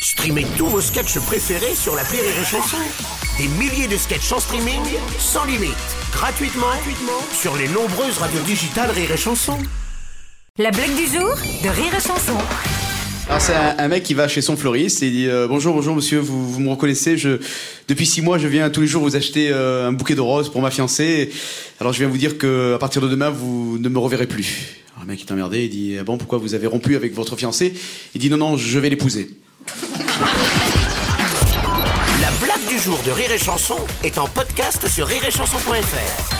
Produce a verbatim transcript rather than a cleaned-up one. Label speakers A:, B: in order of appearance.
A: Streamez tous vos sketchs préférés sur l'appli Rire et Chanson. Des milliers de sketchs en streaming, sans limite, gratuitement, gratuitement sur les nombreuses radios digitales Rire et Chanson.
B: La blague du jour de Rire et Chanson.
C: Alors c'est un, un mec qui va chez son fleuriste et il dit euh, bonjour bonjour monsieur, vous, vous me reconnaissez, je depuis six mois je viens tous les jours vous acheter euh, un bouquet de roses pour ma fiancée. Alors je viens vous dire que à partir de demain vous ne me reverrez plus. Alors le mec est emmerdé, il dit ah bon, pourquoi vous avez rompu avec votre fiancée? Il dit non non, je vais l'épouser.
A: La blague du jour de Rire et Chanson est en podcast sur rire et chanson point f r.